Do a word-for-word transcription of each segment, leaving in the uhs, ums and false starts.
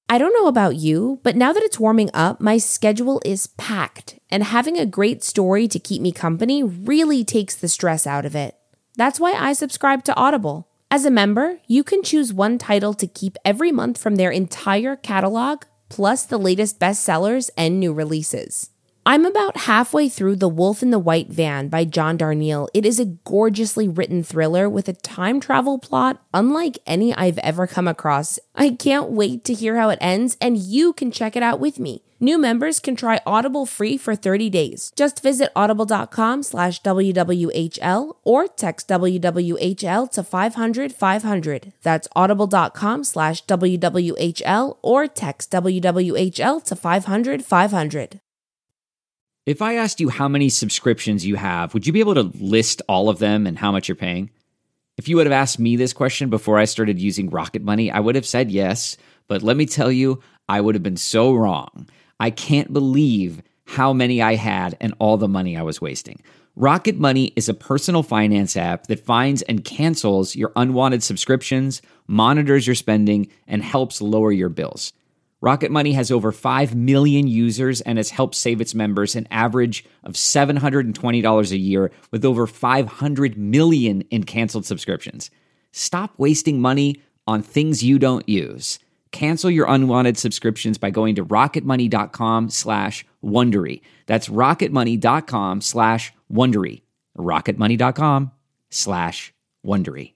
I don't know about you, but now that it's warming up, my schedule is packed, and having a great story to keep me company really takes the stress out of it. That's why I subscribe to Audible. As a member, you can choose one title to keep every month from their entire catalog, plus the latest bestsellers and new releases. I'm about halfway through The Wolf in the White Van by John Darnielle. It is a gorgeously written thriller with a time travel plot unlike any I've ever come across. I can't wait to hear how it ends, and you can check it out with me. New members can try Audible free for thirty days. Just visit audible.com slash WWHL or text W W H L to five hundred five hundred. That's audible.com slash WWHL or text W W H L to five hundred five hundred. If I asked you how many subscriptions you have, would you be able to list all of them and how much you're paying? If you would have asked me this question before I started using Rocket Money, I would have said yes, but let me tell you, I would have been so wrong. I can't believe how many I had and all the money I was wasting. Rocket Money is a personal finance app that finds and cancels your unwanted subscriptions, monitors your spending, and helps lower your bills. Rocket Money has over five million users and has helped save its members an average of seven hundred twenty dollars a year with over five hundred million in canceled subscriptions. Stop wasting money on things you don't use. Cancel your unwanted subscriptions by going to rocketmoney.com slash Wondery. That's rocketmoney.com slash Wondery. rocketmoney.com slash Wondery.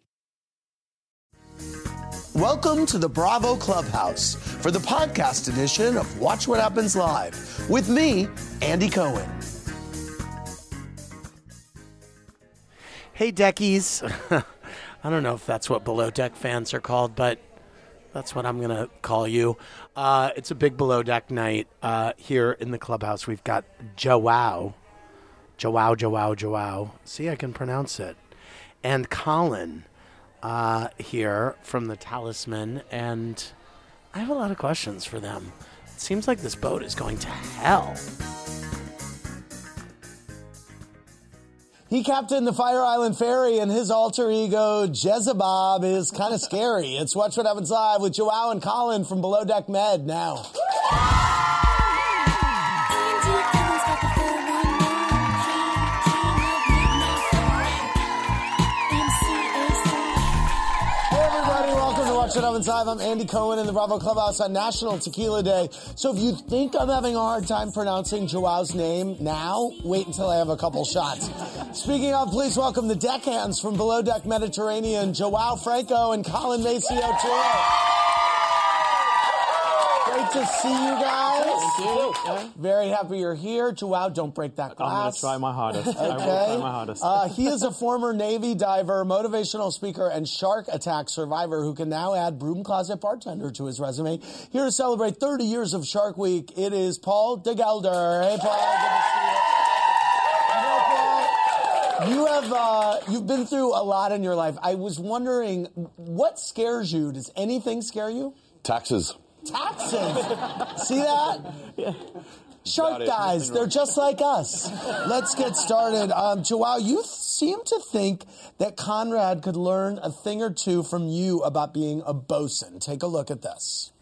Welcome to the Bravo Clubhouse for the podcast edition of Watch What Happens Live with me, Andy Cohen. Hey, Deckies. I don't know if that's what Below Deck fans are called, but that's what I'm going to call you. Uh, it's a big Below Deck night uh, here in the clubhouse. We've got Joao. Joao, Joao, Joao. See, I can pronounce it. And Colin. Uh, here from the Talisman, and I have a lot of questions for them. It seems like this boat is going to hell. He captained the Fire Island Ferry, and his alter ego, Jezebab, is kind of scary. It's Watch What Happens Live with Joao and Colin from Below Deck Med now. Watch What Happens Live. I'm Andy Cohen in the Bravo Clubhouse on National Tequila Day. So if you think I'm having a hard time pronouncing Joao's name now, wait until I have a couple shots. Speaking of, please welcome the deckhands from Below Deck Mediterranean, Joao Franco and Colin Maceo Tour. Great to see you guys. Thank you. Yeah. Very happy you're here. Joao, don't break that glass. I'm going to try my hardest. Okay. I will try my hardest. uh, he is a former Navy diver, motivational speaker, and shark attack survivor who can now add broom closet bartender to his resume. Here to celebrate thirty years of Shark Week, it is Paul DeGelder. Hey, Paul. Good to see you. You know, Paul, you have uh, you've been through a lot in your life. I was wondering, what scares you? Does anything scare you? Taxes. Taxes. See that? Yeah. Shark guys, they're just like us. Let's get started. Um, Joao, you seem to think that Conrad could learn a thing or two from you about being a bosun. Take a look at this.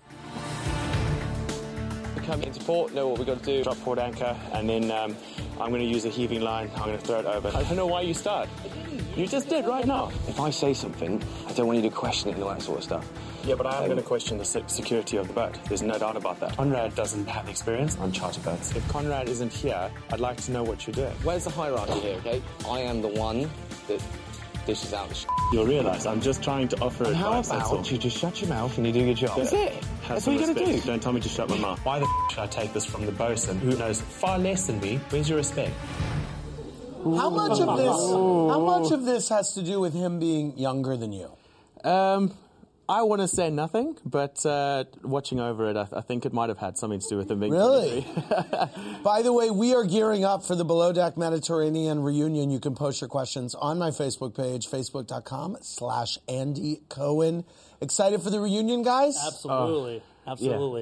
We come into port, know what we've got to do, drop forward anchor, and then um, I'm going to use a heaving line. I'm going to throw it over. I don't know why you start. You just did right now. If I say something, I don't want you to question it and all that sort of stuff. Yeah, but I am um, going to question the security of the boat. There's no doubt about that. Conrad doesn't have experience on charter boats. If Conrad isn't here, I'd like to know what you're doing. Where's the hierarchy here, okay? I am the one that dishes out the sh**. You'll realise I'm just trying to offer and advice. How about you just shut your mouth and you do your job? That's it. That's what you're going to do. Don't tell me to shut my mouth. Why the f*** should I take this from the bosun who knows far less than me? Where's your respect? How much of this? How much of this has to do with him being younger than you? Um, I want to say nothing, but uh, watching over it, I, th- I think it might have had something to do with him being really. By the way, we are gearing up for the Below Deck Mediterranean reunion. You can post your questions on my Facebook page, facebook.com slash Andy Cohen. Excited for the reunion, guys? Absolutely. Oh. Absolutely.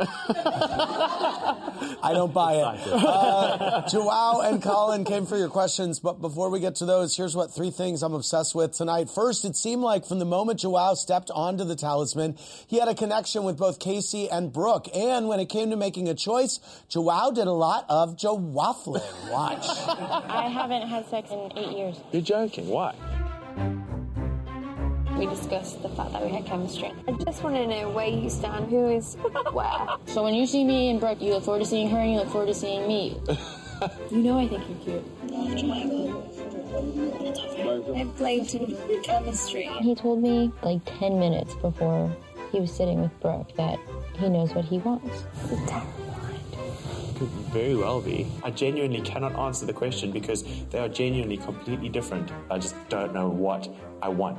I don't buy it. Uh, Joao and Colin came for your questions, but before we get to those, here's what three things I'm obsessed with tonight. First, it seemed like from the moment Joao stepped onto the Talisman, he had a connection with both Casey and Brooke. And when it came to making a choice, Joao did a lot of Joao-waffling. Watch. I haven't had sex in eight years. You're joking. Why? We discussed the fact that we had chemistry. I just want to know where you stand, who is where. So when you see me and Brooke, you look forward to seeing her and you look forward to seeing me. You know I think you're cute. I played chemistry. He told me like ten minutes before he was sitting with Brooke that he knows what he wants. It's terrible. Could very well be. I genuinely cannot answer the question because they are genuinely completely different. I just don't know what I want.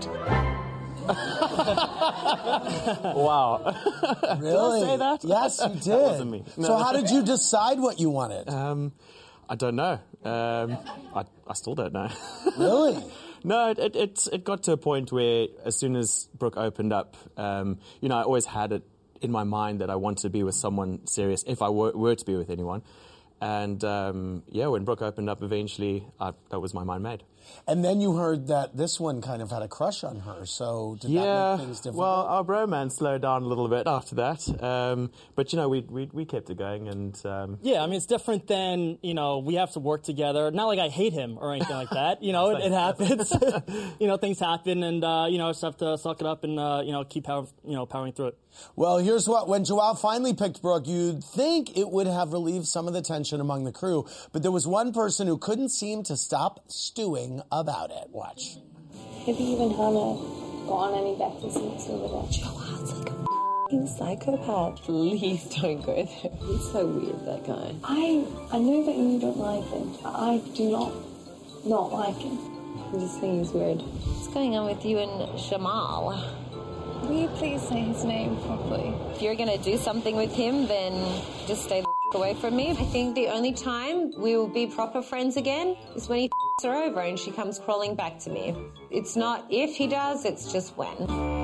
Wow. Really? Did I say that? Yes, you did. That wasn't me. No. So how did you decide what you wanted? Um, I don't know. Um, I, I still don't know. Really? No, it, it, it, it got to a point where as soon as Brooke opened up, um, you know, I always had it in my mind that I wanted to be with someone serious if I were, were to be with anyone. And, um, yeah, when Brooke opened up eventually, I, that was my mind made. And then you heard that this one kind of had a crush on her, so did yeah, that make things different? Well, our bromance slowed down a little bit after that. Um, but, you know, we, we we kept it going. and um, Yeah, I mean, it's different than, you know, we have to work together. Not like I hate him or anything like that. You know, it, it happens. You know, things happen and, uh, you know, just have to suck it up and, uh, you know, keep power, you know, powering through it. Well, here's what. When Joao finally picked Brooke, you'd think it would have relieved some of the tension among the crew. But there was one person who couldn't seem to stop stewing about it. Watch. Have you and Hannah got on any better since over there? Joao's like a f***ing psychopath. Please don't go there. He's so weird, that guy. I I know that you don't like him. I do not not like him. I just think he's weird. What's going on with you and Shamal? Will you please say his name properly? If you're going to do something with him, then just stay the f- away from me. I think the only time we will be proper friends again is when he f***s her over and she comes crawling back to me. It's not if he does, it's just when.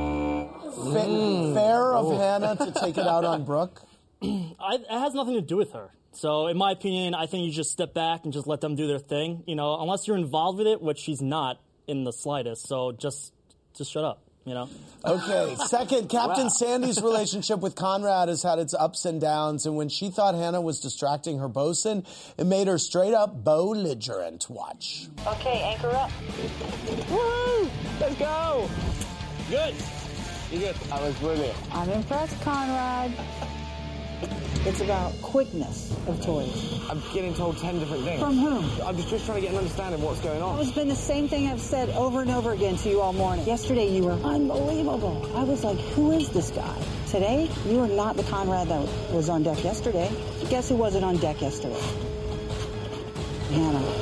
Fa- fair of Hannah to take it out on Brooke? I, it has nothing to do with her. So, in my opinion, I think you just step back and just let them do their thing. You know, unless you're involved with it, which she's not in the slightest. So, just just shut up. You know? Okay, second, Captain Wow. Sandy's relationship with Conrad has had its ups and downs, and when she thought Hannah was distracting her bosun, it made her straight up belligerent. Watch. Okay, anchor up. Woo! Let's go! Good. You good? That was brilliant. I'm impressed, Conrad. It's about quickness of toys. I'm getting told ten different things. From whom? I'm just, just trying to get an understanding of what's going on. It's been the same thing I've said over and over again to you all morning. Yesterday you were unbelievable. I was like, who is this guy? Today, you are not the Conrad that was on deck yesterday. Guess who wasn't on deck yesterday? Hannah.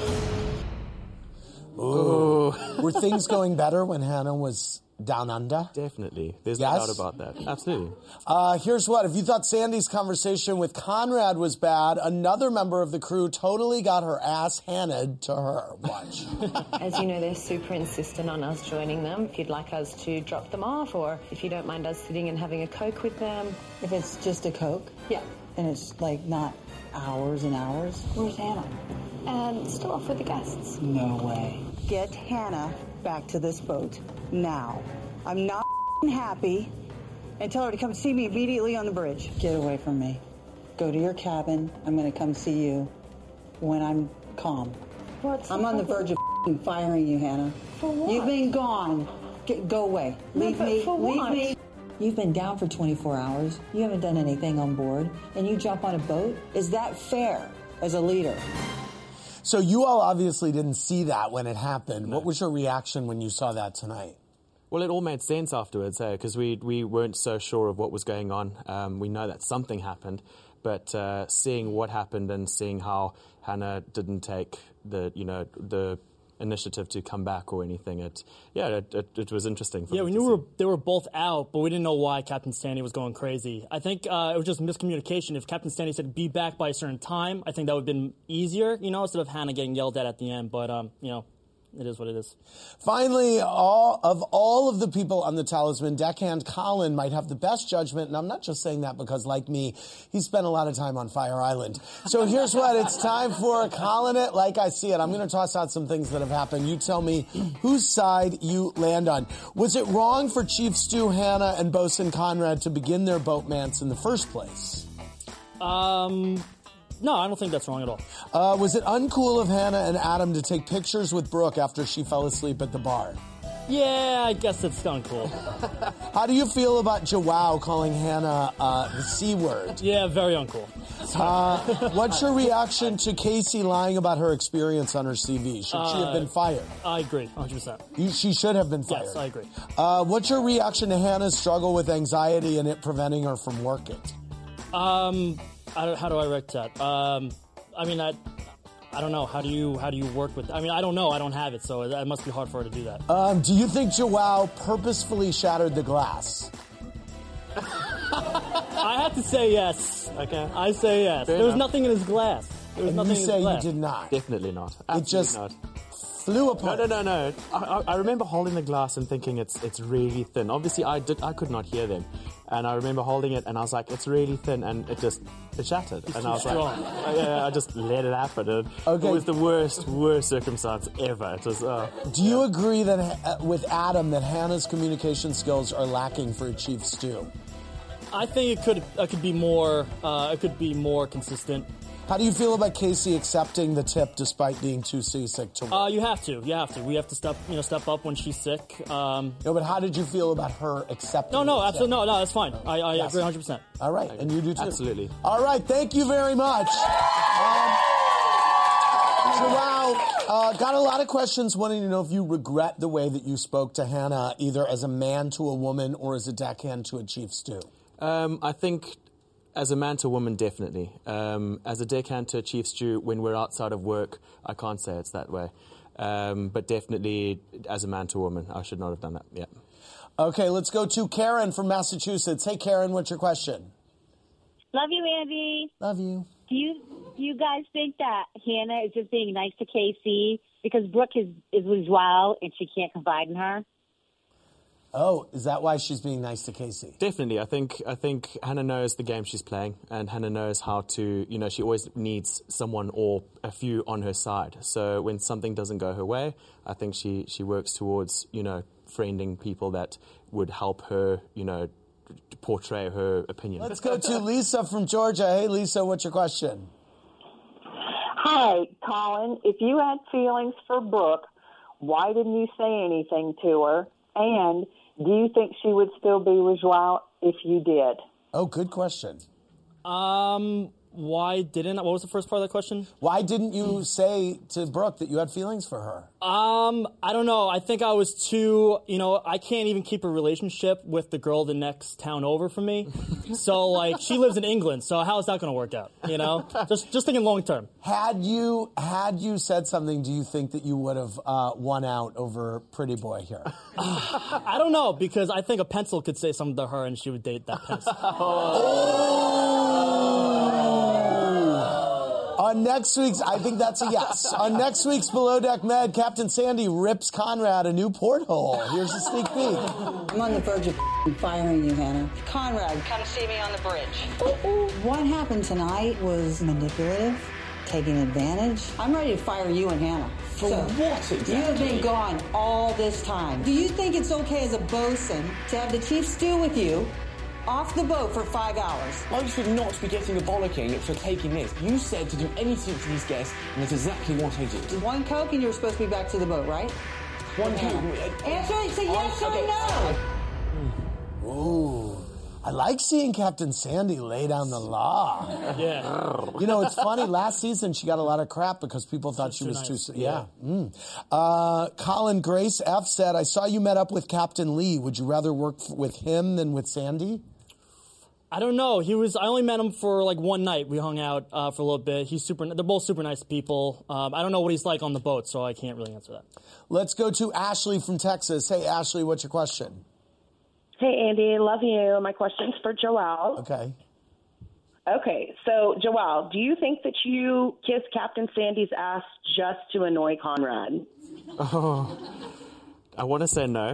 Ooh. Were things going better when Hannah was down under? Definitely. There's Yes? no doubt about that. Absolutely. Uh, here's what. If you thought Sandy's conversation with Conrad was bad, another member of the crew totally got her ass handed to her. Watch. As you know, they're super insistent on us joining them. If you'd like us to drop them off or if you don't mind us sitting and having a Coke with them. If it's just a Coke? Yeah. And it's like not hours and hours? Where's Hannah? And still off with the guests. No way. Get Hannah back to this boat now. I'm not happy. And tell her to come see me immediately on the bridge. Get away from me. Go to your cabin. I'm going to come see you when I'm calm. What's I'm on the verge of firing you, Hannah. For what? You've been gone. Get, go away. No, Leave but me. for Leave what? me. You've been down for twenty-four hours. You haven't done anything on board. And you jump on a boat? Is that fair as a leader? So you all obviously didn't see that when it happened. No. What was your reaction when you saw that tonight? Well, it all made sense afterwards, eh? Because we we weren't so sure of what was going on. Um, we know that something happened, but uh, seeing what happened and seeing how Hannah didn't take the you know the initiative to come back or anything, it yeah, it, it, it was interesting. For yeah, me we to knew see. we were, they were both out, but we didn't know why Captain Sandy was going crazy. I think uh, it was just miscommunication. If Captain Sandy said be back by a certain time, I think that would have been easier, you know, instead of Hannah getting yelled at at the end. But um, you know, it is what it is. Finally, all of all of the people on the Talisman, deckhand Colin might have the best judgment, and I'm not just saying that because, like me, he spent a lot of time on Fire Island. So here's what, it's time for Colin It Like I See It. I'm going to toss out some things that have happened. You tell me whose side you land on. Was it wrong for Chief Stu, Hannah, and Bosun Conrad to begin their boatmance in the first place? Um... No, I don't think that's wrong at all. Uh, was it uncool of Hannah and Adam to take pictures with Brooke after she fell asleep at the bar? Yeah, I guess it's uncool. How do you feel about Joao calling Hannah uh, the C word? Yeah, very uncool. Uh, what's your reaction to Casey lying about her experience on her C V? Should uh, she have been fired? I agree, one hundred percent. You, she should have been fired. Yes, I agree. Uh, what's your reaction to Hannah's struggle with anxiety and it preventing her from working? Um... I don't, how do I react to that? Um, I mean, I, I don't know. How do you how do you work with? I mean, I don't know. I don't have it, so it must be hard for her to do that. Um, do you think Joao purposefully shattered the glass? I have to say yes. Okay, I say yes. Fair there was enough. nothing in his glass. There was and nothing you in say his glass. you did not. Definitely not. Absolutely it just not. flew apart. No, no, no, no. I, I remember holding the glass and thinking it's it's really thin. Obviously, I did. I could not hear them, and I remember holding it and I was like, it's really thin, and it just it shattered. It's and too I was strong. like, I, yeah, I just let it happen. And okay. It was the worst, worst circumstance ever. It was. Uh, Do you agree that uh, with Adam that Hannah's communication skills are lacking for Chief Stu? I think it could it could be more uh, it could be more consistent. How do you feel about Casey accepting the tip despite being too seasick to work? Uh, you have to. You have to. We have to step, you know, step up when she's sick. Um, no, but how did you feel about her accepting? No, no, the absolutely, tip? no, no, that's fine. I, I Yes. agree one hundred percent. All right, and you do too. Absolutely. All right, thank you very much. Um, so, wow, uh, got a lot of questions wanting to know if you regret the way that you spoke to Hannah, either as a man to a woman or as a deckhand to a Chief Stu. Um, I think as a man to a woman, definitely. Um, as a deckhand to a Chief Stu, when we're outside of work, I can't say it's that way. Um, but definitely as a man to a woman, I should not have done that, yeah. Okay, let's go to Karen from Massachusetts. Hey, Karen, what's your question? Love you, Andy. Love you. Do you do you guys think that Hannah is just being nice to Casey because Brooke is, is with Joao and she can't confide in her? Oh, is that why she's being nice to Casey? Definitely. I think I think Hannah knows the game she's playing, and Hannah knows how to, you know, she always needs someone or a few on her side. So when something doesn't go her way, I think she, she works towards, you know, friending people that would help her, you know, portray her opinion. Let's go to Lisa from Georgia. Hey, Lisa, what's your question? Hi, Colin. If you had feelings for Brooke, why didn't you say anything to her? And do you think she would still be with Joao if you did? Oh, good question. Um, why didn't, what was the first part of that question? Why didn't you say to Brooke that you had feelings for her? Um, I don't know. I think I was too, you know, I can't even keep a relationship with the girl the next town over from me. So, like, she lives in England, so how is that going to work out, you know? Just just thinking long term. Had you had you said something, do you think that you would have uh, won out over Pretty Boy here? Uh, I don't know, because I think a pencil could say something to her and she would date that pencil. On next week's, I think that's a yes. On next week's Below Deck Med, Captain Sandy rips Conrad a new porthole. Here's a sneak peek. I'm on the verge of firing you, Hannah. Conrad, come see me on the bridge. What happened tonight was manipulative, taking advantage. I'm ready to fire you and Hannah. For So, what exactly? You have been gone all this time. Do you think it's okay as a bosun to have the chief stew with you off the boat for five hours? I should not be getting a bollocking for taking this. You said to do anything for these guests, and that's exactly what I did. One Coke and you're supposed to be back to the boat, right? One Hannah. Coke. Answer it, say yes or no. Ooh. I like seeing Captain Sandy lay down the law. Yeah. You know, it's funny. Last season, she got a lot of crap because people thought she too was nice. too... Yeah. Mm. Uh, Colin Grace F. said, I saw you met up with Captain Lee. Would you rather work f- with him than with Sandy? I don't know. He was. I only met him for like one night. We hung out uh, for a little bit. He's super. They're both super nice people. Um, I don't know what he's like on the boat, so I can't really answer that. Let's go to Ashley from Texas. Hey, Ashley, what's your question? Hey, Andy, love you. My question's for Joelle. Okay. Okay, so Joelle, do you think that you kissed Captain Sandy's ass just to annoy Conrad? Oh, I want to say no.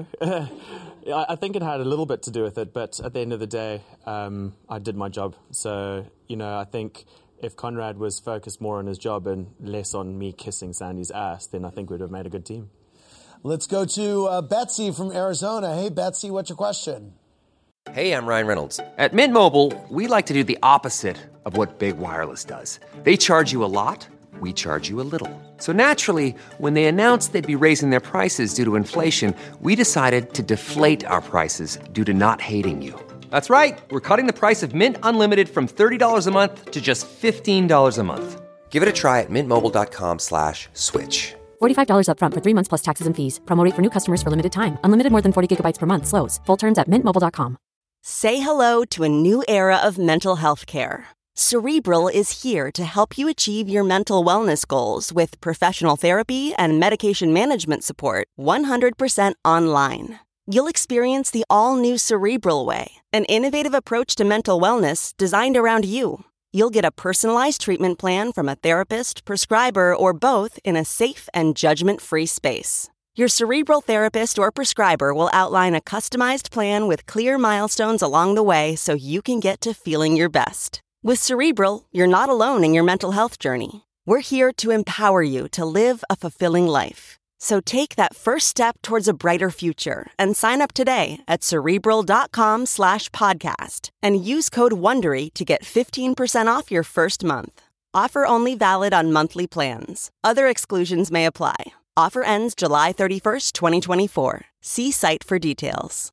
I think it had a little bit to do with it, but at the end of the day, um, I did my job. So, you know, I think if Conrad was focused more on his job and less on me kissing Sandy's ass, then I think we'd have made a good team. Let's go to uh, Betsy from Arizona. Hey, Betsy, what's your question? Hey, I'm Ryan Reynolds. At Mint Mobile, we like to do the opposite of what Big Wireless does. They charge you a lot, we charge you a little. So naturally, when they announced they'd be raising their prices due to inflation, we decided to deflate our prices due to not hating you. That's right. We're cutting the price of Mint Unlimited from thirty dollars a month to just fifteen dollars a month. Give it a try at mintmobile.com slash switch. forty-five dollars up front for three months plus taxes and fees. Promo rate for new customers for limited time. Unlimited more than forty gigabytes per month. Slows full terms at mint mobile dot com. Say hello to a new era of mental health care. Cerebral is here to help you achieve your mental wellness goals with professional therapy and medication management support one hundred percent online. You'll experience the all-new Cerebral Way, an innovative approach to mental wellness designed around you. You'll get a personalized treatment plan from a therapist, prescriber, or both in a safe and judgment-free space. Your Cerebral therapist or prescriber will outline a customized plan with clear milestones along the way so you can get to feeling your best. With Cerebral, you're not alone in your mental health journey. We're here to empower you to live a fulfilling life. So take that first step towards a brighter future and sign up today at Cerebral.com slash podcast and use code WONDERY to get fifteen percent off your first month. Offer only valid on monthly plans. Other exclusions may apply. Offer ends July thirty-first, twenty twenty-four. See site for details.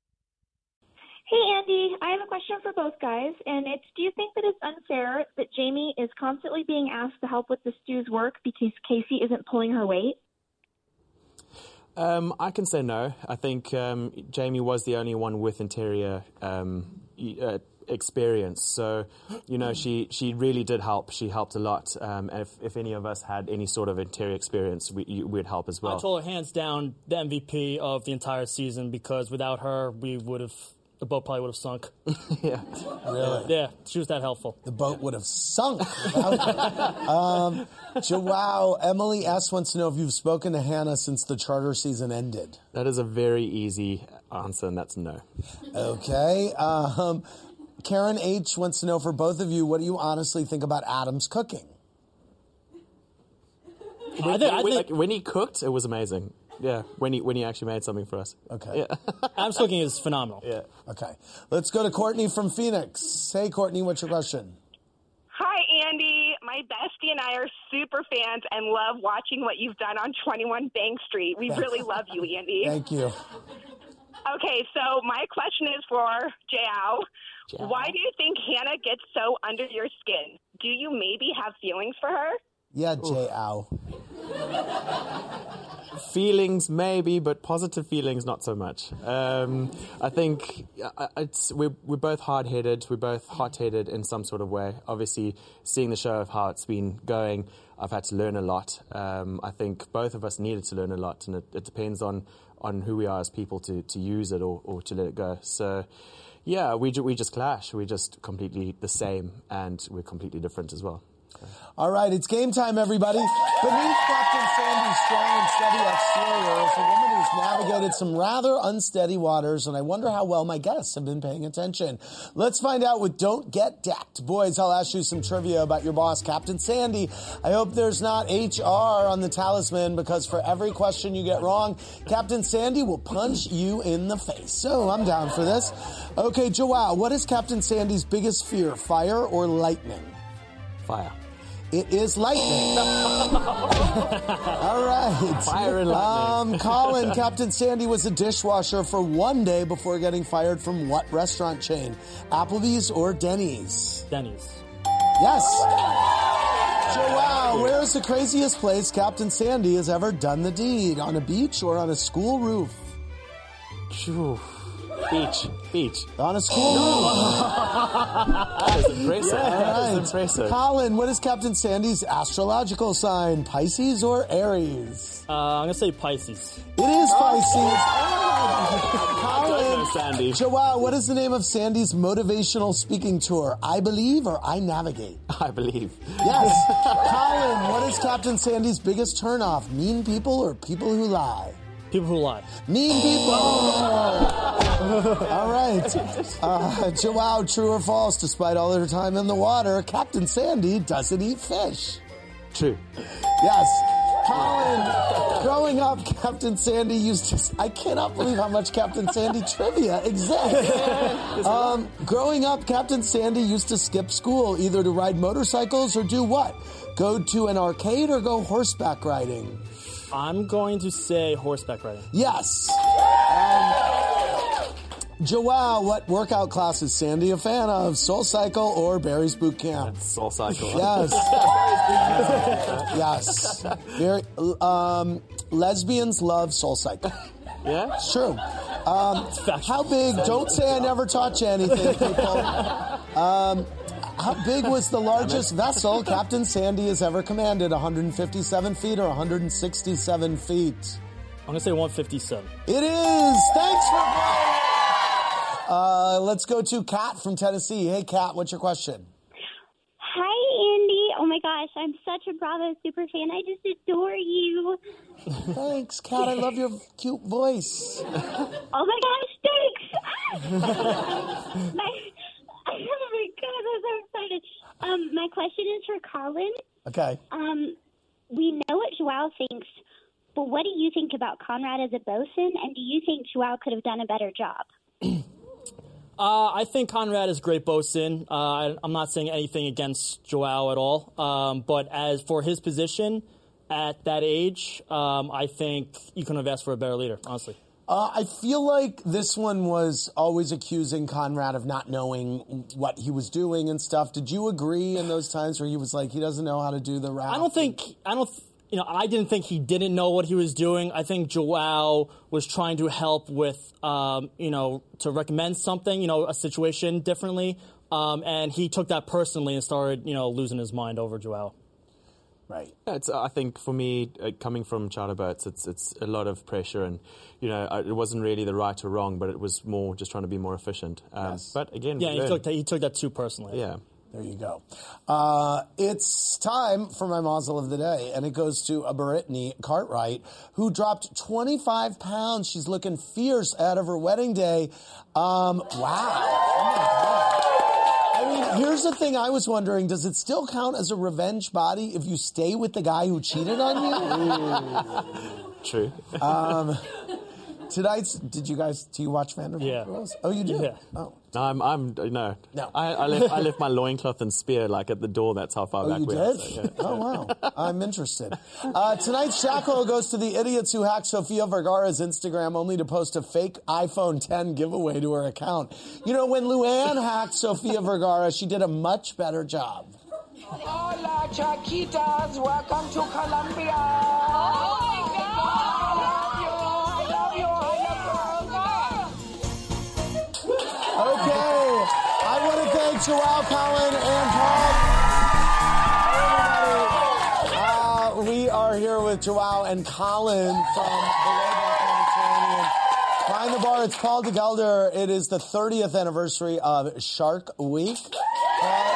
Hey, Andy. I have a question for both guys, and it's, do you think that it's unfair that Jamie is constantly being asked to help with the stew's work because Casey isn't pulling her weight? Um, I can say no. I think um, Jamie was the only one with interior um, uh, experience. So, you know, she, she really did help. She helped a lot. Um, and if, if any of us had any sort of interior experience, we, we'd help as well. I told her hands down the M V P of the entire season because without her, we would have... The boat probably would have sunk. Yeah. Really? Yeah, she was that helpful. The boat would have sunk. um, Joao, Emily S. wants to know if you've spoken to Hannah since the charter season ended. That is a very easy answer, and that's no. Okay. Um, Karen H. wants to know for both of you, what do you honestly think about Adam's cooking? When, I think, I think, like, when he cooked, it was amazing. Yeah, when he when he actually made something for us. Okay. Yeah. Adam's cooking is phenomenal. Yeah. Okay. Let's go to Courtney from Phoenix. Hey, Courtney, what's your question? Hi, Andy. My bestie and I are super fans and love watching what you've done on twenty-one Bank Street. We really love you, Andy. Thank you. Okay, so my question is for Joao. Why do you think Hannah gets so under your skin? Do you maybe have feelings for her? Yeah, Joao. Feelings, maybe, but positive feelings, not so much. Um, I think it's, we're, we're both hard-headed, we're both hot-headed in some sort of way. Obviously, seeing the show of how it's been going, I've had to learn a lot. Um, I think both of us needed to learn a lot, and it, it depends on, on who we are as people to, to use it or, or to let it go. So, yeah, we, ju- we just clash. We're just completely the same, and we're completely different as well. All right, it's game time, everybody. Beneath Captain Sandy's strong and steady exterior is a woman who's navigated some rather unsteady waters, and I wonder how well my guests have been paying attention. Let's find out with Don't Get Decked. Boys, I'll ask you some trivia about your boss, Captain Sandy. I hope there's not H R on the talisman, because for every question you get wrong, Captain Sandy will punch you in the face. So I'm down for this. Okay, Joao, what is Captain Sandy's biggest fear, fire or lightning? Fire. It is lightning. All right. Fire and lightning. Um, Colin, Captain Sandy was a dishwasher for one day before getting fired from what restaurant chain? Applebee's or Denny's? Denny's. Yes. Joao, where is the craziest place Captain Sandy has ever done the deed? On a beach or on a school roof? Phew. Beach. Beach. On a school. That is impressive. Yeah, That is right. impressive. Colin, what is Captain Sandy's astrological sign? Pisces or Aries? Uh, I'm gonna say Pisces. It is Pisces. Colin. Sandy. Joao, what is the name of Sandy's motivational speaking tour? I Believe or I Navigate? I believe. Yes. Colin, what is Captain Sandy's biggest turnoff? Mean people or people who lie? People who lie. Mean people. All right. Uh, Joao, true or false? Despite all her time in the water, Captain Sandy doesn't eat fish. True. Yes. Colin, growing up, Captain Sandy used to... I cannot believe how much Captain Sandy trivia exists. Um, growing up, Captain Sandy used to skip school, either to ride motorcycles or do what? Go to an arcade or go horseback riding? I'm going to say horseback riding. Yes. Um, Joao, what workout class is Sandy a fan of? Soul Cycle or Barry's Boot Camp? Soul Cycle. Yes. Yes. Very, um, lesbians love Soul Cycle. Yeah? It's true. Um, how big, don't say I never taught you anything, people. Um, how big was the largest vessel Captain Sandy has ever commanded? one hundred fifty-seven feet or one hundred sixty-seven feet? I'm going to say one fifty-seven. It is! Thanks for playing! Uh, let's go to Kat from Tennessee. Hey, Kat, what's your question? Hi, Andy. Oh, my gosh. I'm such a Bravo super fan. I just adore you. Thanks, Kat. I love your cute voice. Oh, my gosh. Thanks. my, oh, my God. I'm so excited. Um, my question is for Colin. Okay. Um, we know what Joao thinks, but what do you think about Conrad as a bosun, and do you think Joao could have done a better job? Uh, I think Conrad is a great bosun. Uh, I, I'm not saying anything against Joao at all. Um, but as for his position at that age, um, I think you couldn't have asked for a better leader, honestly. Uh, I feel like this one was always accusing Conrad of not knowing what he was doing and stuff. Did you agree in those times where he was like, he doesn't know how to do the raft? I don't think, I don't, you know, I didn't think he didn't know what he was doing. I think Joao was trying to help with, um, you know, to recommend something, you know, a situation differently. Um, and he took that personally and started, you know, losing his mind over Joao. Right. Yeah, it's, I think for me, uh, coming from charter boats, it's it's a lot of pressure, and you know, it wasn't really the right or wrong, but it was more just trying to be more efficient. Um, Yes. But again, Yeah, he learn. took, that, he took that too personally. Yeah. There you go. Uh, it's time for my mazel of the day, and it goes to a Brittany Cartwright, who dropped twenty-five pounds. She's looking fierce out of her wedding day. Um, wow. Oh, my God. I mean, here's the thing I was wondering. Does it still count as a revenge body if you stay with the guy who cheated on you? True. Um, tonight's, did you guys, do you watch Vanderpump Yeah. Rules? Oh, you do? Yeah. Oh. No, I'm, I'm, no. No. I, I, left, I left my loincloth and spear, like, at the door. That's how far Oh, back you we did? are. So, yeah. Oh, wow. I'm interested. Uh, tonight's shackle goes to the idiots who hacked Sofia Vergara's Instagram only to post a fake iPhone ten giveaway to her account. You know, when Luann hacked Sofia Vergara, she did a much better job. Hola, Chaquitas. Welcome to Colombia. Oh, my God. I love you. I love you. I love you. Okay. I want to thank Joao, Colin, and Paul. Everybody. Uh, we are here with Joao and Colin from Below Deck Mediterranean. Behind the bar, it's Paul DeGelder. It is the thirtieth anniversary of Shark Week. Uh,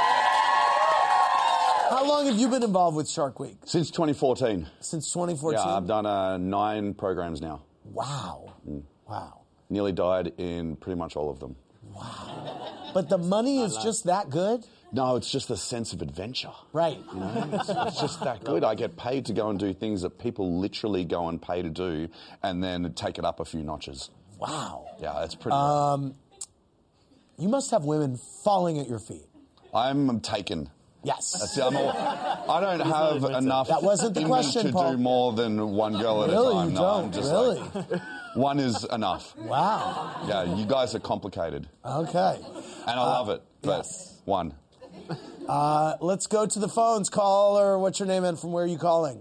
How long have you been involved with Shark Week? Since twenty fourteen. Since twenty fourteen? Yeah, I've done uh, nine programs now. Wow. Mm. Wow. Nearly died in pretty much all of them. But the money is just that good? No, it's just the sense of adventure. Right. You know, it's, it's just that good. I get paid to go and do things that people literally go and pay to do, and then take it up a few notches. Wow. Yeah, it's pretty. Um, you must have women falling at your feet. I'm taken. Yes. That's it. I'm all, I don't have enough. That wasn't the in me question, to Paul. do more than one girl at Really? a time. You no, don't? I'm just Really? like, one is enough. Wow. Yeah, you guys are complicated. Okay. And I love it, but one. Uh, let's go to the phones. Caller, what's your name and from where are you calling?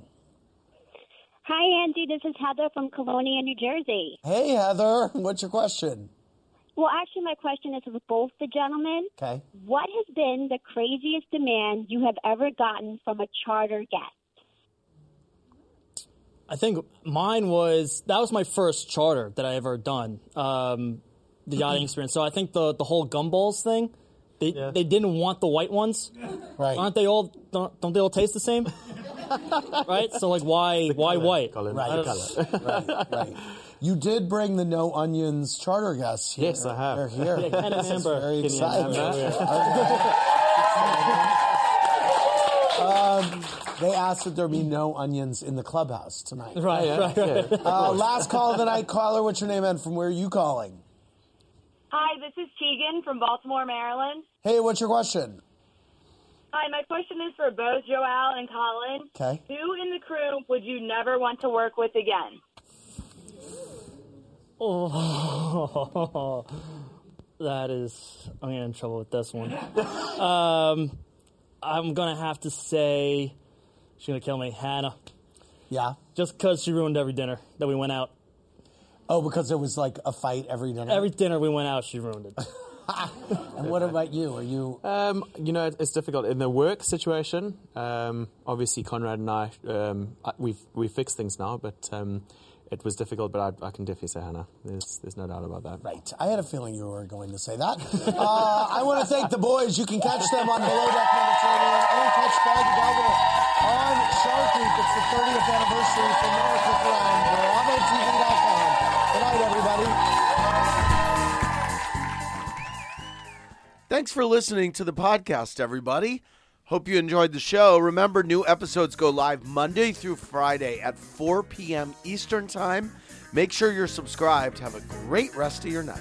Hi, Andy. This is Heather from Colonia, New Jersey. Hey, Heather. What's your question? Well, actually, my question is for both the gentlemen. Okay. What has been the craziest demand you have ever gotten from a charter guest? I think mine was, that was my first charter that I ever done, um, the yachting experience. So I think the, the whole gumballs thing, they yeah. they didn't want the white ones. Right. Aren't they all, don't, don't they all taste the same? Right? So like why why white? Right, right, right. You did bring the no onions charter guests here. Yes, I have. They're here. Yeah, Ken and Amber. Very Ken and exciting. um, they asked that there be no onions in the clubhouse tonight. Right, yeah, right, right. Yeah. Uh, last call of the night. Caller, what's your name and from where are you calling? Hi, this is Tegan from Baltimore, Maryland. Hey, what's your question? Hi, my question is for both Joelle and Colin. Okay. Who in the crew would you never want to work with again? Oh, that is, I'm getting in trouble with this one. um, I'm going to have to say, she's going to kill me, Hannah. Yeah? Just because she ruined every dinner that we went out. Oh, because there was like a fight every dinner? Every dinner we went out, she ruined it. And what about you? Are you? Um, you know, it's difficult in the work situation. Um, obviously, Conrad and I, um, we've we fixed things now, but um, it was difficult. But I, I can definitely say Hannah. There's there's no doubt about that. Right. I had a feeling you were going to say that. uh, I want to thank the boys. You can catch them on Below Deck Mediterranean and catch Bag Galvin on Shark Week. It's the thirtieth anniversary for North around Bravo T V dot com. Good night, everybody. Thanks for listening to the podcast, everybody. Hope you enjoyed the show. Remember, new episodes go live Monday through Friday at four p.m. Eastern Time. Make sure you're subscribed. Have a great rest of your night.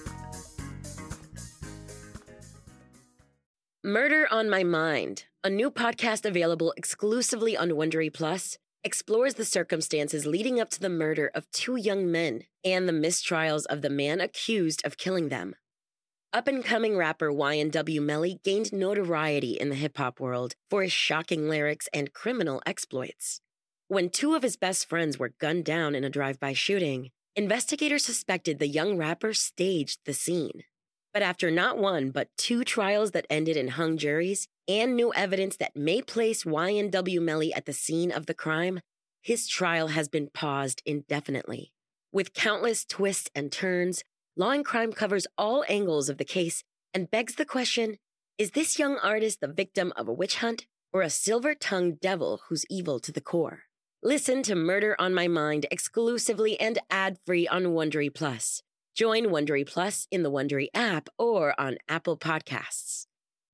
Murder on My Mind, a new podcast available exclusively on Wondery Plus, explores the circumstances leading up to the murder of two young men and the mistrials of the man accused of killing them. Up-and-coming rapper Y N W Melly gained notoriety in the hip-hop world for his shocking lyrics and criminal exploits. When two of his best friends were gunned down in a drive-by shooting, investigators suspected the young rapper staged the scene. But after not one but two trials that ended in hung juries and new evidence that may place Y N W Melly at the scene of the crime, his trial has been paused indefinitely. With countless twists and turns, Law and Crime covers all angles of the case and begs the question, is this young artist the victim of a witch hunt or a silver-tongued devil who's evil to the core? Listen to Murder on My Mind exclusively and ad-free on Wondery Plus. Join Wondery Plus in the Wondery app or on Apple Podcasts.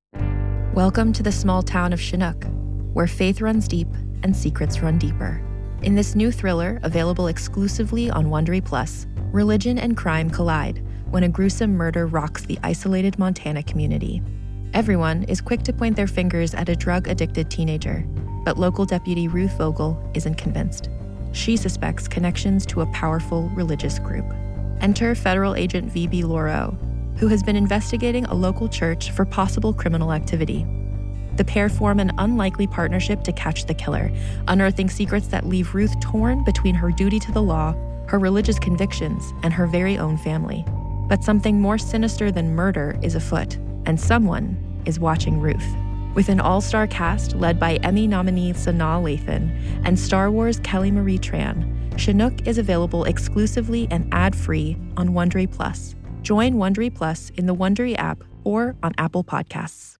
Welcome to the small town of Chinook, where faith runs deep and secrets run deeper. In this new thriller, available exclusively on Wondery Plus, religion and crime collide when a gruesome murder rocks the isolated Montana community. Everyone is quick to point their fingers at a drug-addicted teenager, but local deputy Ruth Vogel isn't convinced. She suspects connections to a powerful religious group. Enter federal agent V B Lauro, who has been investigating a local church for possible criminal activity. The pair form an unlikely partnership to catch the killer, unearthing secrets that leave Ruth torn between her duty to the law, her religious convictions, and her very own family. But something more sinister than murder is afoot, and someone is watching Ruth. With an all-star cast led by Emmy nominee Sanaa Lathan and Star Wars Kelly Marie Tran, Chinook is available exclusively and ad-free on Wondery Plus. Join Wondery Plus in the Wondery app or on Apple Podcasts.